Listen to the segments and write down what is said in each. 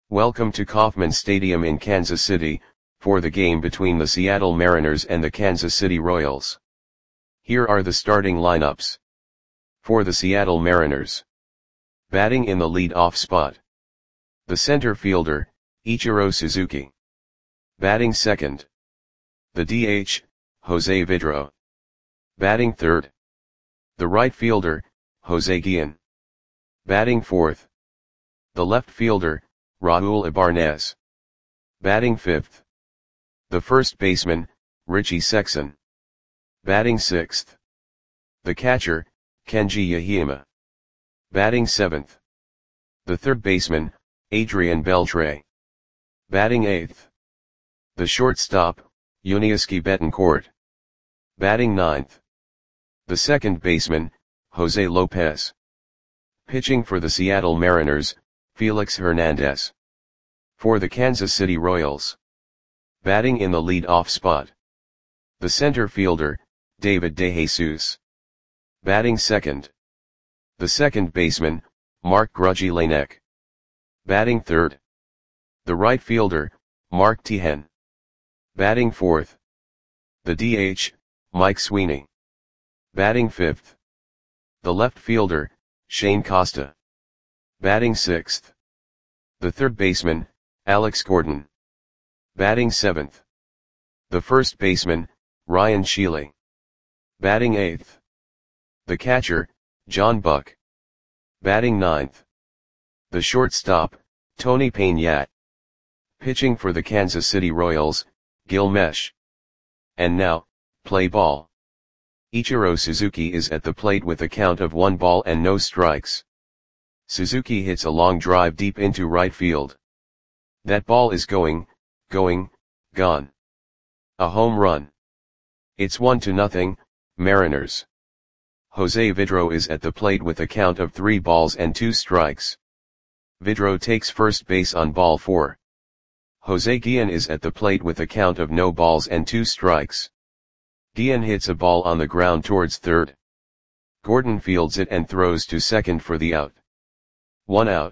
Welcome to Kauffman Stadium in Kansas City, for the game between the Seattle Mariners and the Kansas City Royals. Here are the starting lineups. For the Seattle Mariners. Batting in the lead-off spot. The center fielder, Ichiro Suzuki. Batting second. The DH, Jose Vidro. Batting third. The right fielder, Jose Guillen. Batting fourth. The left fielder, Raul Ibanez. Batting fifth. The first baseman, Richie Sexson. Batting sixth. The catcher, Kenji Yahima. Batting seventh. The third baseman, Adrian Beltre. Batting eighth. The shortstop, Yuniesky Betancourt. Batting ninth. The second baseman, Jose Lopez. Pitching for the Seattle Mariners, Felix Hernandez. For the Kansas City Royals. Batting in the lead-off spot. The center fielder, David DeJesus. Batting second. The second baseman, Mark Grudzielanek. Batting third. The right fielder, Mark Teahen. Batting fourth. The DH, Mike Sweeney. Batting fifth. The left fielder, Shane Costa. Batting sixth. The third baseman, Alex Gordon. Batting seventh. The first baseman, Ryan Shealy. Batting eighth. The catcher, John Buck. Batting ninth. The shortstop, Tony Peña. Pitching for the Kansas City Royals, Gil Meche. And now, play ball. Ichiro Suzuki is at the plate with a count of 1 ball and no strikes. Suzuki hits a long drive deep into right field. That ball is gone. A home run. It's 1-0, Mariners. Jose Vidro is at the plate with a count of 3 balls and 2 strikes. Vidro takes first base on ball 4. Jose Guillen is at the plate with a count of no balls and 2 strikes. Guillen hits a ball on the ground towards third. Gordon fields it and throws to second for the out. 1 out.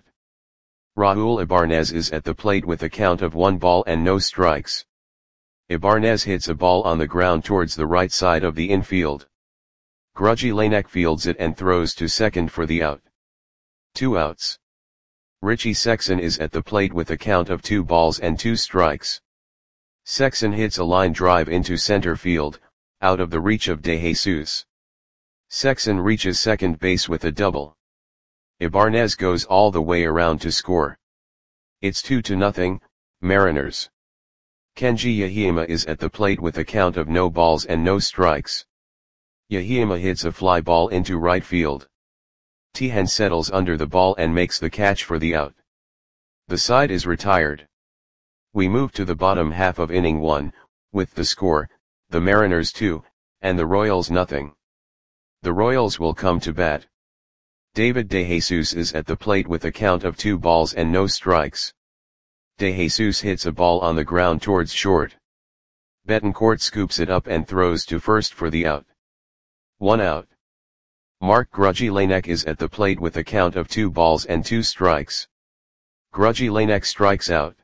Raul Ibanez is at the plate with a count of 1 ball and no strikes. Ibanez hits a ball on the ground towards the right side of the infield. Grudzielanek fields it and throws to second for the out. 2 outs. Richie Sexson is at the plate with a count of 2 balls and 2 strikes. Sexson hits a line drive into center field, out of the reach of DeJesus. Sexson reaches second base with a double. Ibanez goes all the way around to score. It's 2-0, Mariners. Kenji Yahima is at the plate with a count of no balls and no strikes. Yahima hits a fly ball into right field. Teahen settles under the ball and makes the catch for the out. The side is retired. We move to the bottom half of inning 1, with the score, the Mariners 2, and the Royals nothing. The Royals will come to bat. David DeJesus is at the plate with a count of 2 balls and no strikes. DeJesus hits a ball on the ground towards short. Betancourt scoops it up and throws to first for the out. 1 out. Mark Grudzielanek is at the plate with a count of 2 balls and 2 strikes. Grudzielanek strikes out.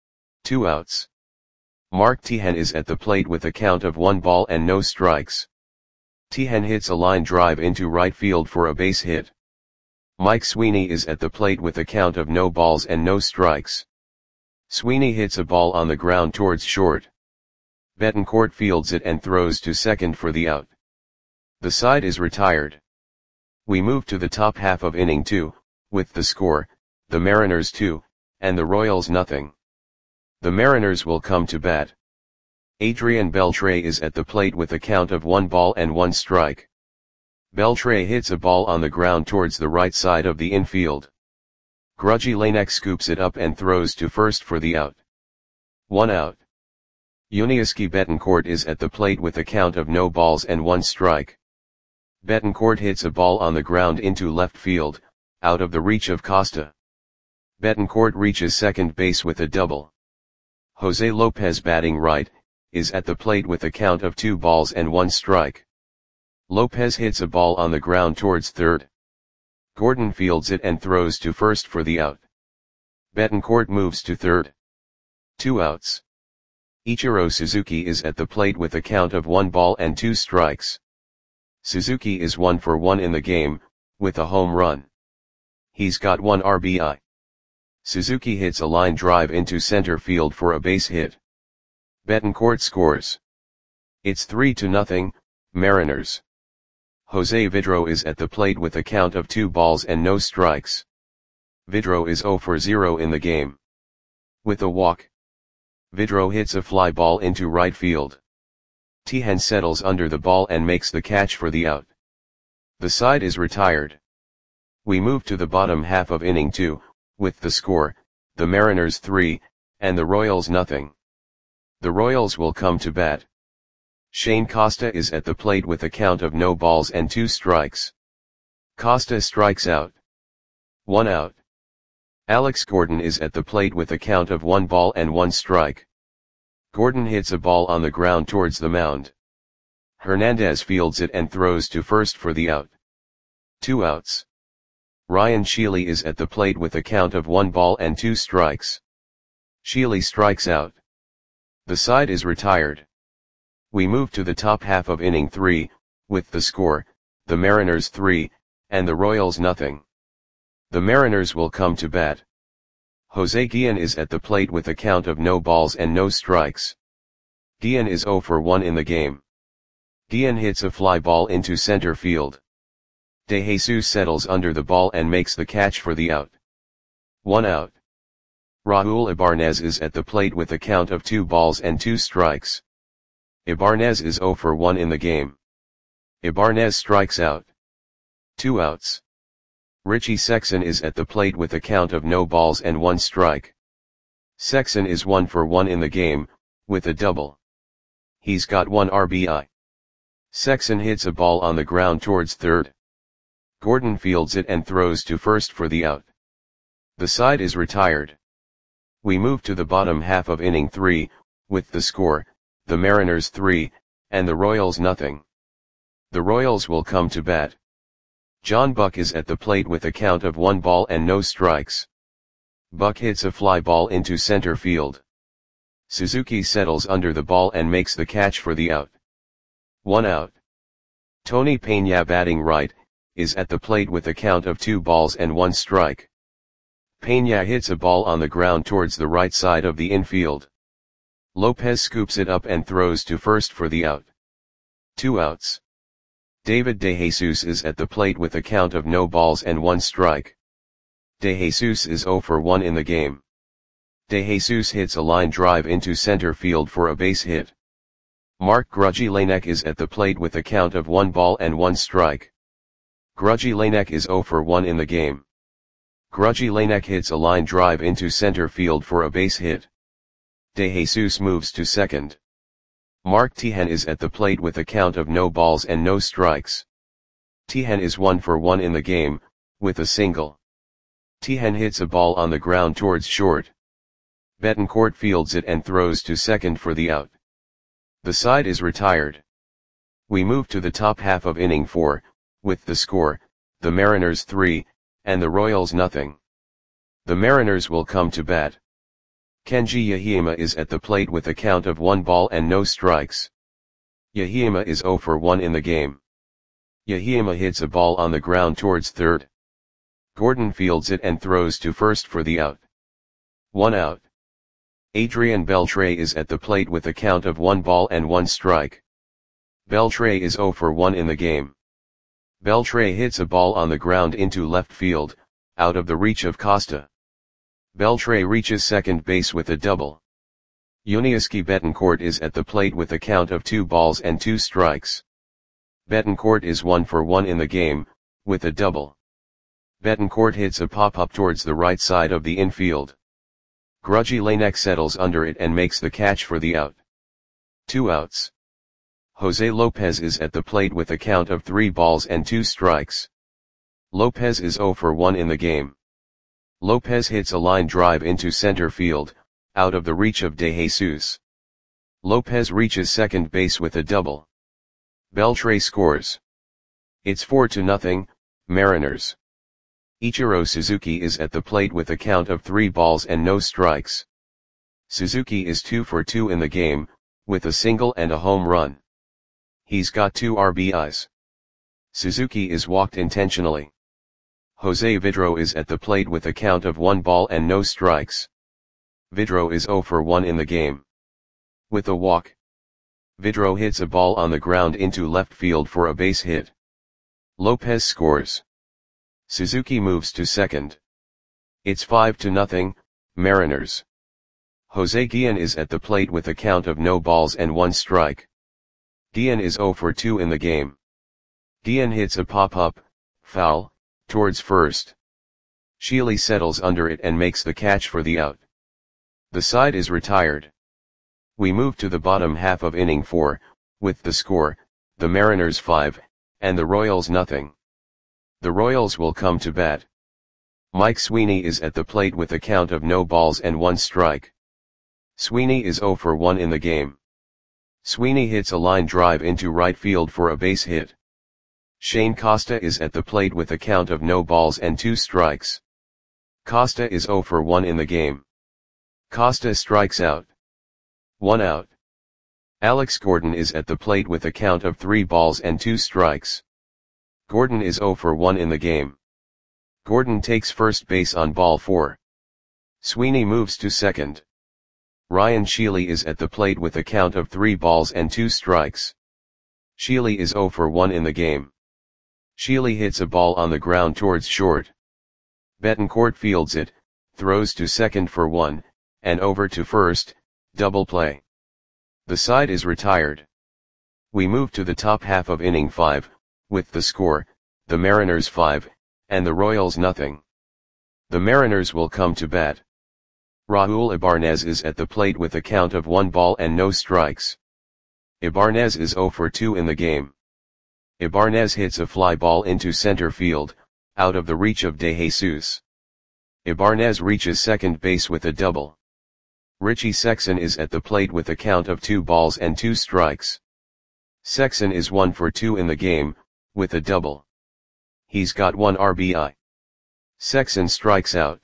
2 outs. Mark Teahen is at the plate with a count of 1 ball and no strikes. Teahen hits a line drive into right field for a base hit. Mike Sweeney is at the plate with a count of no balls and no strikes. Sweeney hits a ball on the ground towards short. Betancourt fields it and throws to second for the out. The side is retired. We move to the top half of inning 2, with the score, the Mariners 2, and the Royals nothing. The Mariners will come to bat. Adrian Beltre is at the plate with a count of 1 ball and 1 strike. Beltre hits a ball on the ground towards the right side of the infield. Grudzielanek scoops it up and throws to first for the out. 1 out. Yuniesky Betancourt is at the plate with a count of no balls and 1 strike. Betancourt hits a ball on the ground into left field, out of the reach of Costa. Betancourt reaches second base with a double. Jose Lopez batting right, is at the plate with a count of 2 balls and 1 strike. Lopez hits a ball on the ground towards third. Gordon fields it and throws to first for the out. Betancourt moves to third. 2 outs. Ichiro Suzuki is at the plate with a count of 1 ball and 2 strikes. Suzuki is 1 for 1 in the game, with a home run. He's got 1 RBI. Suzuki hits a line drive into center field for a base hit. Betancourt scores. It's 3-0, Mariners. Jose Vidro is at the plate with a count of 2 balls and no strikes. Vidro is 0 for 0 in the game. With a walk, Vidro hits a fly ball into right field. Tihan settles under the ball and makes the catch for the out. The side is retired. We move to the bottom half of inning 2, with the score, the Mariners 3, and the Royals nothing. The Royals will come to bat. Shane Costa is at the plate with a count of no balls and 2 strikes. Costa strikes out. 1 out. Alex Gordon is at the plate with a count of 1 ball and 1 strike. Gordon hits a ball on the ground towards the mound. Hernandez fields it and throws to first for the out. 2 outs. Ryan Sheely is at the plate with a count of 1 ball and 2 strikes. Sheely strikes out. The side is retired. We move to the top half of inning 3, with the score, the Mariners 3, and the Royals nothing. The Mariners will come to bat. Jose Guillen is at the plate with a count of no balls and no strikes. Guillen is 0 for 1 in the game. Guillen hits a fly ball into center field. De Jesus settles under the ball and makes the catch for the out. 1 out. Raul Ibanez is at the plate with a count of 2 balls and 2 strikes. Ibanez is 0 for 1 in the game. Ibanez strikes out. 2 outs. Richie Sexson is at the plate with a count of no balls and 1 strike. Sexson is 1 for 1 in the game, with a double. He's got 1 RBI. Sexson hits a ball on the ground towards third. Gordon fields it and throws to first for the out. The side is retired. We move to the bottom half of inning 3, with the score, the Mariners 3, and the Royals nothing. The Royals will come to bat. John Buck is at the plate with a count of 1 ball and no strikes. Buck hits a fly ball into center field. Suzuki settles under the ball and makes the catch for the out. 1 out. Tony Peña, batting right, is at the plate with a count of 2 balls and 1 strike. Peña hits a ball on the ground towards the right side of the infield. Lopez scoops it up and throws to first for the out. 2 outs. David De Jesus is at the plate with a count of no balls and 1 strike. De Jesus is 0 for 1 in the game. De Jesus hits a line drive into center field for a base hit. Mark Grudzielanek is at the plate with a count of 1 ball and 1 strike. Grudzielanek is 0 for 1 in the game. Grudzielanek hits a line drive into center field for a base hit. De Jesus moves to second. Mark Tihan is at the plate with a count of no balls and no strikes. Tihan is 1 for 1 in the game, with a single. Tihan hits a ball on the ground towards short. Betancourt fields it and throws to second for the out. The side is retired. We move to the top half of inning 4, with the score, the Mariners 3, and the Royals nothing. The Mariners will come to bat. Kenji Yahima is at the plate with a count of 1 ball and no strikes. Yahima is 0 for 1 in the game. Yahima hits a ball on the ground towards third. Gordon fields it and throws to first for the out. 1 out. Adrian Beltre is at the plate with a count of 1 ball and 1 strike. Beltre is 0 for 1 in the game. Beltre hits a ball on the ground into left field, out of the reach of Costa. Beltre reaches second base with a double. Yuniesky Betancourt is at the plate with a count of 2 balls and 2 strikes. Betancourt is 1 for 1 in the game, with a double. Betancourt hits a pop-up towards the right side of the infield. Grudzielanek settles under it and makes the catch for the out. 2 outs. Jose Lopez is at the plate with a count of 3 balls and 2 strikes. Lopez is 0 for 1 in the game. Lopez hits a line drive into center field, out of the reach of De Jesus. Lopez reaches second base with a double. Beltre scores. It's 4-0, Mariners. Ichiro Suzuki is at the plate with a count of 3 balls and no strikes. Suzuki is 2 for 2 in the game, with a single and a home run. He's got 2 RBIs. Suzuki is walked intentionally. Jose Vidro is at the plate with a count of 1 ball and no strikes. Vidro is 0 for 1 in the game. With a walk, Vidro hits a ball on the ground into left field for a base hit. Lopez scores. Suzuki moves to second. It's 5-0, Mariners. Jose Guillen is at the plate with a count of no balls and 1 strike. Guillen is 0 for 2 in the game. Guillen hits a pop-up, foul, towards first. Sheely settles under it and makes the catch for the out. The side is retired. We move to the bottom half of inning 4, with the score, the Mariners 5, and the Royals nothing. The Royals will come to bat. Mike Sweeney is at the plate with a count of no balls and 1 strike. Sweeney is 0 for 1 in the game. Sweeney hits a line drive into right field for a base hit. Shane Costa is at the plate with a count of no balls and 2 strikes. Costa is 0 for 1 in the game. Costa strikes out. 1 out. Alex Gordon is at the plate with a count of 3 balls and 2 strikes. Gordon is 0 for 1 in the game. Gordon takes first base on ball 4. Sweeney moves to second. Ryan Sheely is at the plate with a count of 3 balls and 2 strikes. Sheely is 0 for 1 in the game. Sheely hits a ball on the ground towards short. Betancourt fields it, throws to second for 1, and over to first, double play. The side is retired. We move to the top half of inning 5, with the score, the Mariners 5, and the Royals nothing. The Mariners will come to bat. Raul Ibanez is at the plate with a count of 1 ball and no strikes. Ibanez is 0 for 2 in the game. Ibanez hits a fly ball into center field, out of the reach of De Jesus. Ibanez reaches second base with a double. Richie Sexson is at the plate with a count of 2 balls and 2 strikes. Sexson is 1 for 2 in the game, with a double. He's got 1 RBI. Sexson strikes out.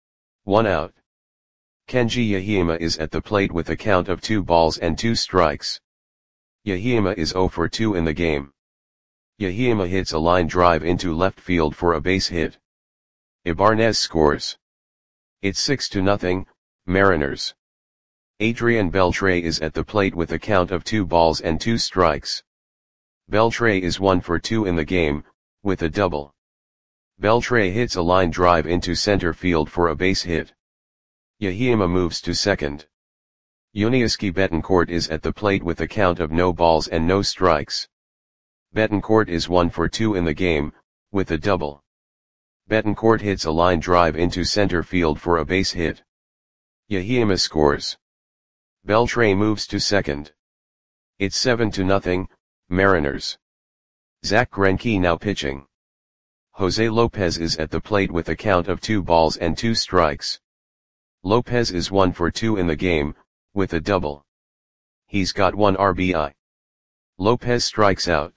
1 out. Kenji Yahima is at the plate with a count of 2 balls and 2 strikes. Yahima is 0 for 2 in the game. Yahima hits a line drive into left field for a base hit. Ibanez scores. It's 6-0, Mariners. Adrian Beltre is at the plate with a count of 2 balls and 2 strikes. Beltre is 1 for 2 in the game, with a double. Beltre hits a line drive into center field for a base hit. Yahima moves to second. Yuniesky Betancourt is at the plate with a count of no balls and no strikes. Betancourt is 1 for 2 in the game, with a double. Betancourt hits a line drive into center field for a base hit. Yahima scores. Beltre moves to second. It's 7-0, Mariners. Zach Greinke now pitching. Jose Lopez is at the plate with a count of 2 balls and 2 strikes. Lopez is 1 for 2 in the game, with a double. He's got 1 RBI. Lopez strikes out.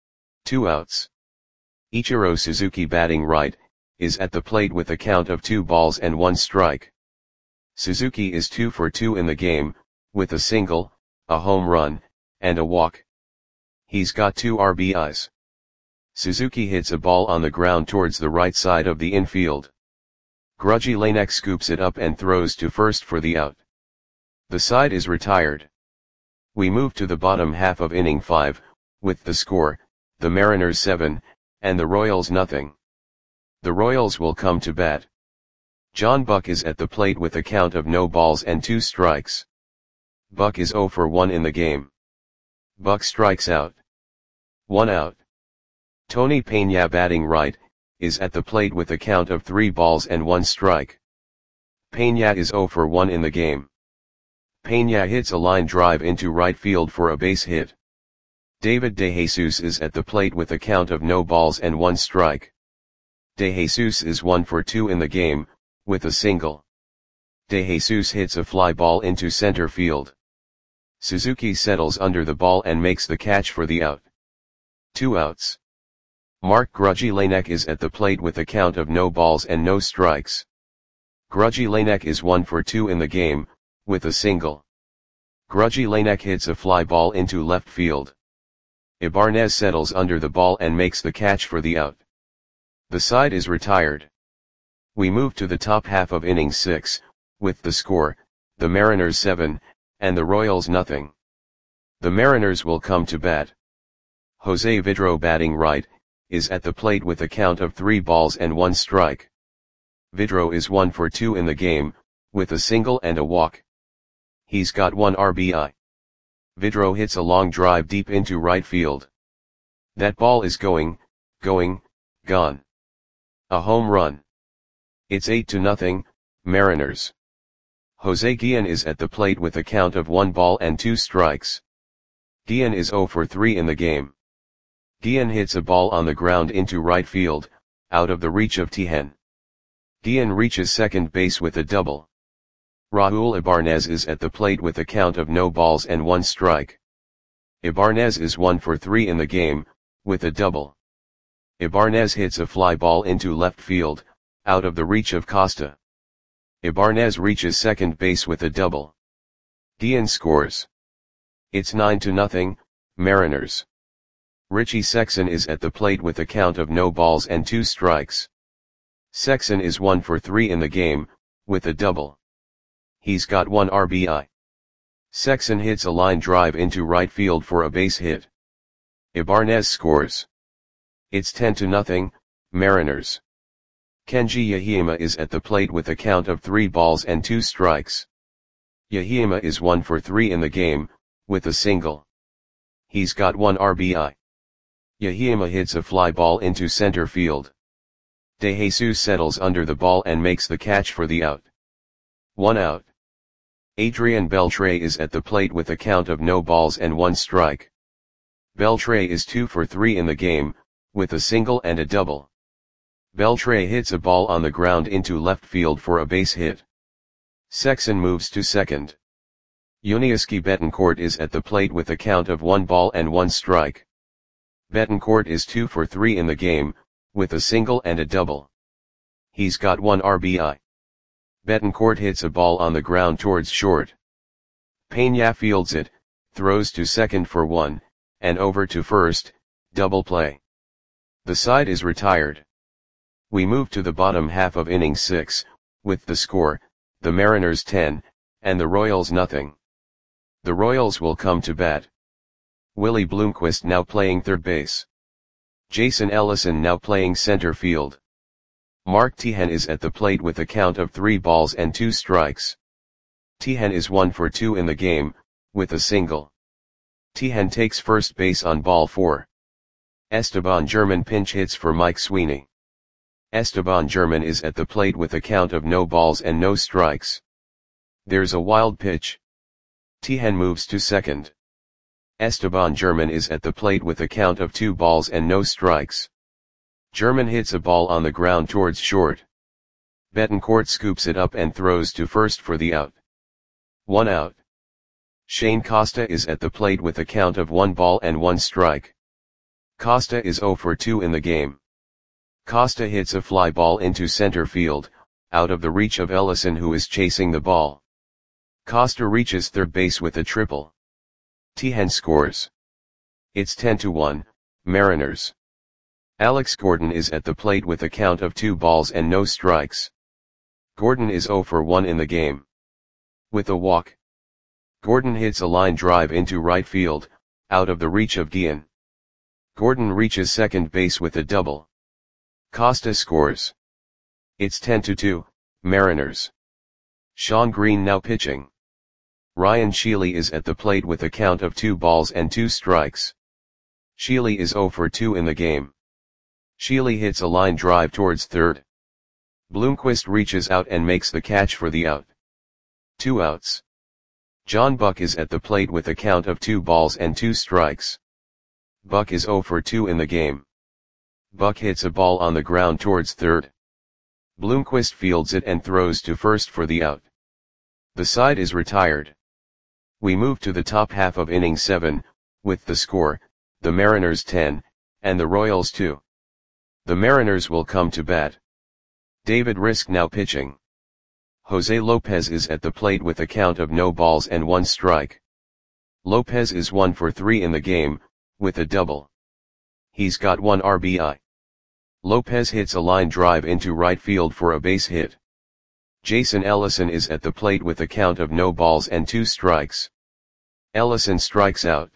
2 outs. Ichiro Suzuki batting right, is at the plate with a count of 2 balls and 1 strike. Suzuki is 2 for 2 in the game, with a single, a home run, and a walk. He's got 2 RBIs. Suzuki hits a ball on the ground towards the right side of the infield. Grudgy Lanek scoops it up and throws to first for the out. The side is retired. We move to the bottom half of inning 5, with the score, the Mariners 7, and the Royals nothing. The Royals will come to bat. John Buck is at the plate with a count of no balls and 2 strikes. Buck is 0 for 1 in the game. Buck strikes out. 1 out. Tony Peña batting right, is at the plate with a count of 3 balls and 1 strike. Peña is 0 for 1 in the game. Peña hits a line drive into right field for a base hit. David De Jesus is at the plate with a count of no balls and 1 strike. De Jesus is 1 for 2 in the game, with a single. De Jesus hits a fly ball into center field. Suzuki settles under the ball and makes the catch for the out. 2 outs. Mark Grudzielanek is at the plate with a count of no balls and no strikes. Grudzielanek is 1 for 2 in the game, with a single. Grudzielanek hits a fly ball into left field. Ibarnez settles under the ball and makes the catch for the out. The side is retired. We move to the top half of inning 6, with the score, the Mariners 7, and the Royals nothing. The Mariners will come to bat. Jose Vidro, batting right, is at the plate with a count of 3 balls and 1 strike. Vidro is 1 for 2 in the game, with a single and a walk. He's got 1 RBI. Vidro hits a long drive deep into right field. That ball is gone. A home run. It's 8-0, Mariners. Jose Guillen is at the plate with a count of 1 ball and 2 strikes. Guillen is 0 for 3 in the game. Guillen hits a ball on the ground into right field, out of the reach of Tijen. Guillen reaches second base with a double. Raul Ibarnez is at the plate with a count of no balls and 1 strike. Ibarnez is 1 for 3 in the game, with a double. Ibarnez hits a fly ball into left field, out of the reach of Costa. Ibarnez reaches second base with a double. Guillen scores. It's 9-0, Mariners. Richie Sexson is at the plate with a count of no balls and 2 strikes. Sexson is 1 for 3 in the game, with a double. He's got 1 RBI. Sexson hits a line drive into right field for a base hit. Ibarnez scores. It's 10-0, Mariners. Kenji Yahima is at the plate with a count of 3 balls and 2 strikes. Yahima is 1 for 3 in the game, with a single. He's got 1 RBI. Yahima hits a fly ball into center field. De Jesus settles under the ball and makes the catch for the out. 1 out. Adrian Beltre is at the plate with a count of no balls and 1 strike. Beltre is 2 for 3 in the game, with a single and a double. Beltre hits a ball on the ground into left field for a base hit. Sexson moves to second. Yuniesky Betancourt is at the plate with a count of 1 ball and 1 strike. Betancourt is 2 for 3 in the game, with a single and a double. He's got 1 RBI. Betancourt hits a ball on the ground towards short. Peña fields it, throws to second for 1, and over to first, double play. The side is retired. We move to the bottom half of inning 6, with the score, the Mariners 10, and the Royals nothing. The Royals will come to bat. Willie Bloomquist now playing third base. Jason Ellison now playing center field. Mark Tijen is at the plate with a count of 3 balls and 2 strikes. Tijen is 1 for 2 in the game, with a single. Tijen takes first base on ball 4. Esteban German pinch hits for Mike Sweeney. Esteban German is at the plate with a count of no balls and no strikes. There's a wild pitch. Tijen moves to second. Esteban German is at the plate with a count of 2 balls and no strikes. German hits a ball on the ground towards short. Betancourt scoops it up and throws to first for the out. 1 out. Shane Costa is at the plate with a count of 1 ball and 1 strike. Costa is 0 for 2 in the game. Costa hits a fly ball into center field, out of the reach of Ellison who is chasing the ball. Costa reaches third base with a triple. Tijen scores. It's 10-1, Mariners. Alex Gordon is at the plate with a count of 2 balls and no strikes. Gordon is 0 for 1 in the game. With a walk. Gordon hits a line drive into right field, out of the reach of Guillen. Gordon reaches second base with a double. Costa scores. It's 10-2, Mariners. Sean Green now pitching. Ryan Sheely is at the plate with a count of 2 balls and 2 strikes. Sheely is 0 for 2 in the game. Sheely hits a line drive towards third. Bloomquist reaches out and makes the catch for the out. 2 outs. John Buck is at the plate with a count of 2 balls and 2 strikes. Buck is 0 for 2 in the game. Buck hits a ball on the ground towards third. Bloomquist fields it and throws to first for the out. The side is retired. We move to the top half of inning 7, with the score, the Mariners 10, and the Royals 2. The Mariners will come to bat. David Risk now pitching. Jose Lopez is at the plate with a count of no balls and 1 strike. Lopez is 1 for 3 in the game, with a double. He's got 1 RBI. Lopez hits a line drive into right field for a base hit. Jason Ellison is at the plate with a count of no balls and 2 strikes. Ellison strikes out.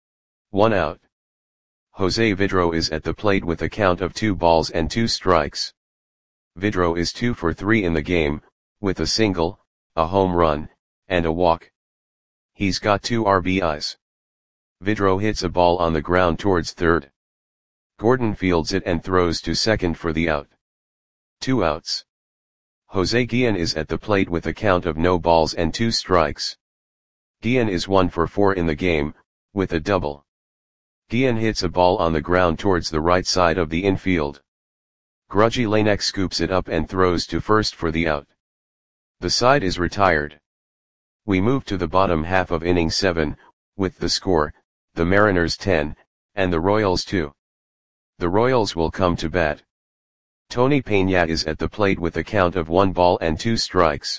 1 out. Jose Vidro is at the plate with a count of 2 balls and 2 strikes. Vidro is 2 for 3 in the game, with a single, a home run, and a walk. He's got 2 RBIs. Vidro hits a ball on the ground towards third. Gordon fields it and throws to second for the out. 2 outs. Jose Guillen is at the plate with a count of no balls and 2 strikes. Guillen is 1 for 4 in the game, with a double. Guillen hits a ball on the ground towards the right side of the infield. Grudgy Lanek scoops it up and throws to first for the out. The side is retired. We move to the bottom half of inning 7, with the score, the Mariners 10, and the Royals 2. The Royals will come to bat. Tony Peña is at the plate with a count of 1 ball and 2 strikes.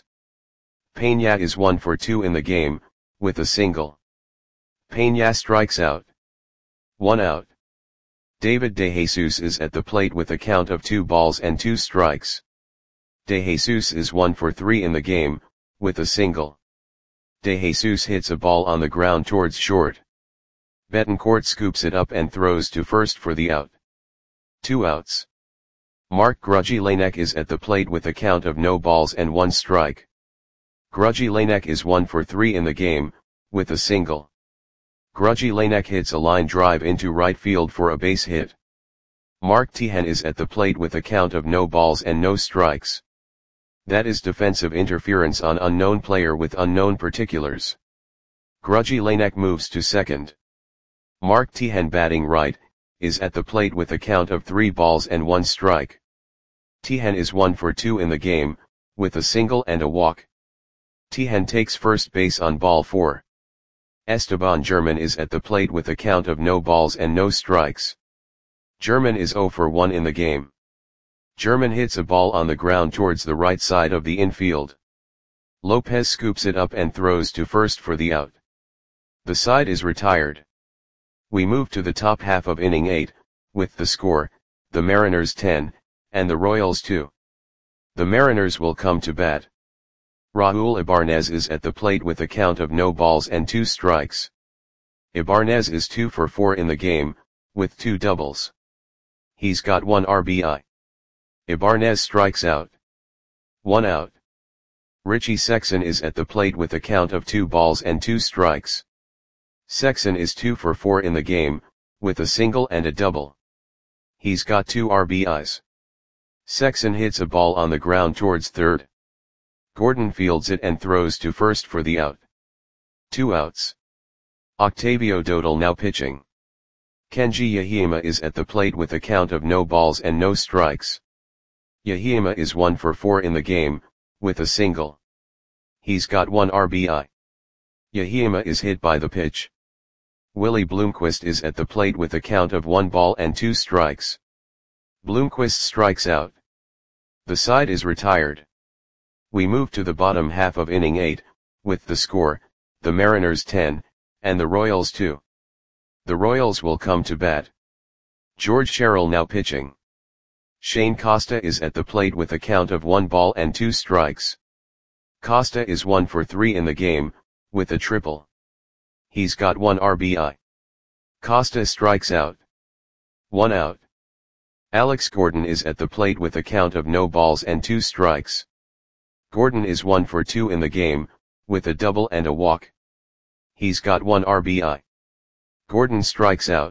Peña is 1 for 2 in the game, with a single. Peña strikes out. 1 out. David DeJesus is at the plate with a count of 2 balls and 2 strikes. DeJesus is 1 for 3 in the game, with a single. DeJesus hits a ball on the ground towards short. Betancourt scoops it up and throws to first for the out. 2 outs. Mark Grudgy Lanek is at the plate with a count of no balls and 1 strike. Grudgy Lanek is 1 for 3 in the game, with a single. Grudgy Lanek hits a line drive into right field for a base hit. Mark Teahen is at the plate with a count of no balls and no strikes. That is defensive interference on unknown player with unknown particulars. Grudgy Lanek moves to second. Mark Teahen, batting right, is at the plate with a count of 3 balls and 1 strike. Teahen is 1 for 2 in the game, with a single and a walk. Teahen takes first base on ball 4. Esteban German is at the plate with a count of no balls and no strikes. German is 0 for 1 in the game. German hits a ball on the ground towards the right side of the infield. Lopez scoops it up and throws to first for the out. The side is retired. We move to the top half of inning 8, with the score, the Mariners 10, and the Royals 2. The Mariners will come to bat. Raul Ibanez is at the plate with a count of no balls and 2 strikes. Ibanez is 2 for 4 in the game, with 2 doubles. He's got 1 RBI. Ibanez strikes out. 1 out. Richie Sexson is at the plate with a count of 2 balls and 2 strikes. Sexson is 2 for 4 in the game, with a single and a double. He's got 2 RBIs. Sexson hits a ball on the ground towards third. Gordon fields it and throws to first for the out. 2 outs. Octavio Dodal now pitching. Kenji Yahima is at the plate with a count of no balls and no strikes. Yahima is 1 for 4 in the game, with a single. He's got 1 RBI. Yahima is hit by the pitch. Willie Bloomquist is at the plate with a count of 1 ball and 2 strikes. Bloomquist strikes out. The side is retired. We move to the bottom half of inning 8, with the score, the Mariners 10, and the Royals 2. The Royals will come to bat. George Sherrill now pitching. Shane Costa is at the plate with a count of 1 ball and 2 strikes. Costa is 1 for 3 in the game, with a triple. He's got 1 RBI. Costa strikes out. 1 out. Alex Gordon is at the plate with a count of no balls and 2 strikes. Gordon is 1 for 2 in the game, with a double and a walk. He's got 1 RBI. Gordon strikes out.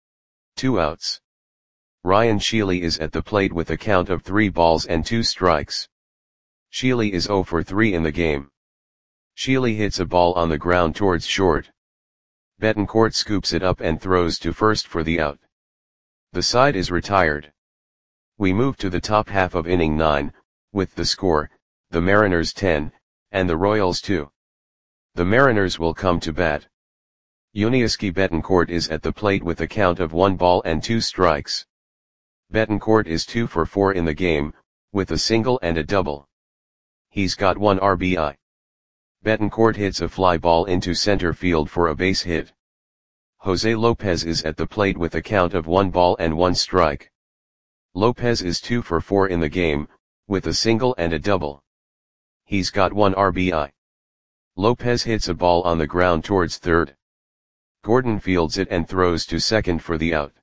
2 outs. Ryan Sheely is at the plate with a count of 3 balls and 2 strikes. Sheely is 0 for 3 in the game. Sheely hits a ball on the ground towards short. Betancourt scoops it up and throws to first for the out. The side is retired. We move to the top half of inning 9, with the score, the Mariners 10, and the Royals 2. The Mariners will come to bat. Yuniesky Betancourt is at the plate with a count of 1 ball and 2 strikes. Betancourt is 2 for 4 in the game, with a single and a double. He's got 1 RBI. Betancourt hits a fly ball into center field for a base hit. Jose Lopez is at the plate with a count of 1 ball and 1 strike. Lopez is 2 for 4 in the game, with a single and a double. He's got 1 RBI. Lopez hits a ball on the ground towards third. Gordon fields it and throws to second for the out.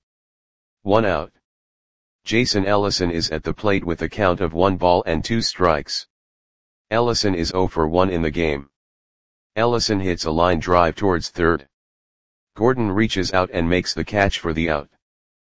1 out. Jason Ellison is at the plate with a count of 1 ball and 2 strikes. Ellison is 0 for 1 in the game. Ellison hits a line drive towards third. Gordon reaches out and makes the catch for the out.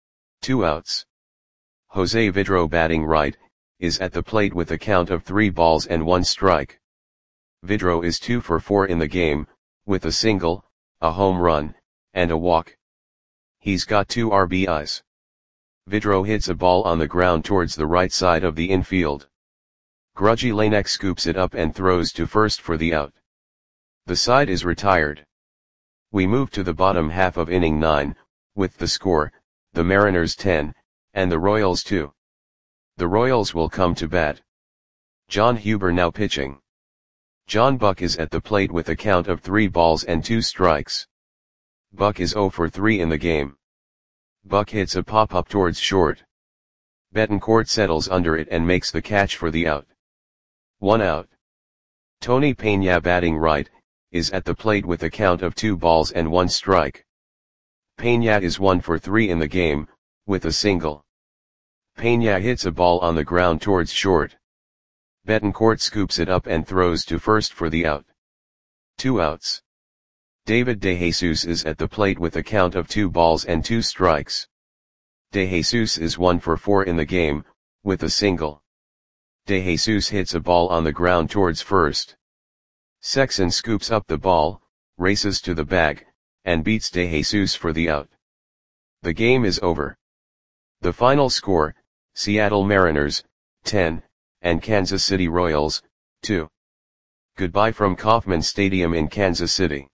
2 outs. Jose Vidro, batting right, is at the plate with a count of 3 balls and 1 strike. Vidro is 2 for 4 in the game, with a single, a home run, and a walk. He's got 2 RBIs. Vidro hits a ball on the ground towards the right side of the infield. Grudgy Lanek scoops it up and throws to first for the out. The side is retired. We move to the bottom half of inning 9, with the score, the Mariners 10, and the Royals 2. The Royals will come to bat. John Huber now pitching. John Buck is at the plate with a count of 3 balls and 2 strikes. Buck is 0 for 3 in the game. Buck hits a pop-up towards short. Betancourt settles under it and makes the catch for the out. 1 out. Tony Peña, batting right, is at the plate with a count of 2 balls and 1 strike. Peña is 1 for 3 in the game, with a single. Peña hits a ball on the ground towards short. Betancourt scoops it up and throws to first for the out. 2 outs. David DeJesus is at the plate with a count of 2 balls and 2 strikes. DeJesus is 1 for 4 in the game, with a single. DeJesus hits a ball on the ground towards first. Sexson scoops up the ball, races to the bag, and beats DeJesus for the out. The game is over. The final score, Seattle Mariners, 10, and Kansas City Royals, 2. Goodbye from Kauffman Stadium in Kansas City.